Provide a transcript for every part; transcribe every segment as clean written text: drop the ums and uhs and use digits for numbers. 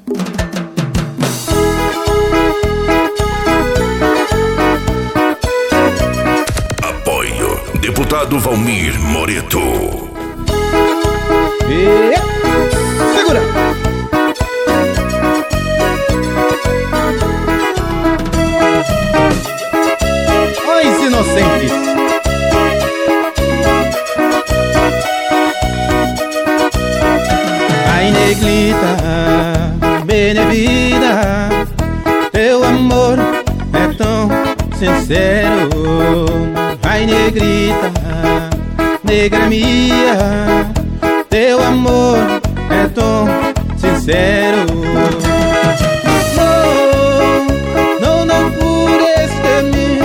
Apoio Deputado Valmir Moreto. Segura! Os inocentes. Ai, negrita, bem-vinda, teu amor é tão sincero. Ai, negrita, negra minha, teu amor é tão sincero. Não, não por este mim,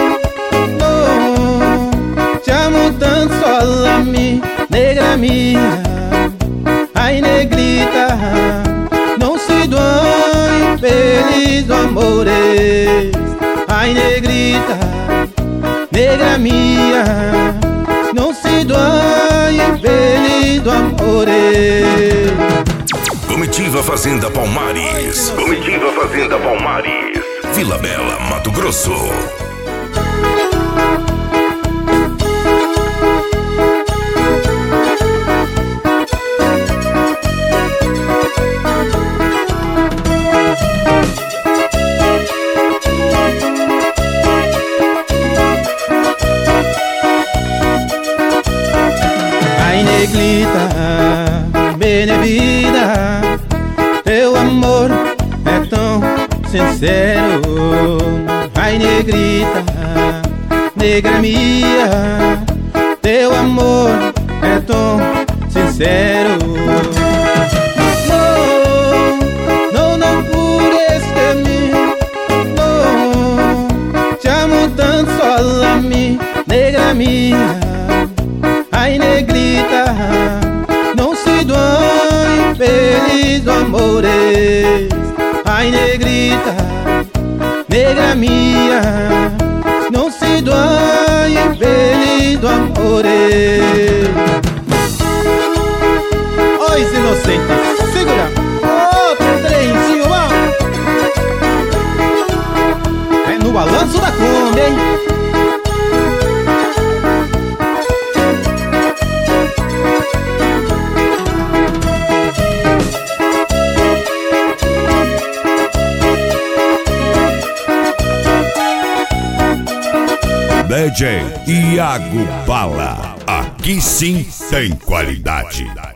não, te amo tanto só a mim, negra minha. Ai, negrita, não se doe, feliz do amores. Ai, negrita, negra minha, não se doe, feliz do amores. Comitiva Fazenda Palmares. Comitiva Fazenda Palmares. Vila Bela, Mato Grosso. Ai, negrita, bem-vinda, teu amor é tão sincero. Ai, negrita, negra minha, teu amor é tão sincero. Não, não por este mim, não, te amo tanto só a mim, negra minha. Ai, negrita, não se doe, feliz do amores. Ai, negrita, negra minha, não se doe, feliz do amores. Os inocentes, segura! Outro trenzinho, ó! É no balanço da Kombi, hein? DJ Iago Bala. Aqui sim tem qualidade.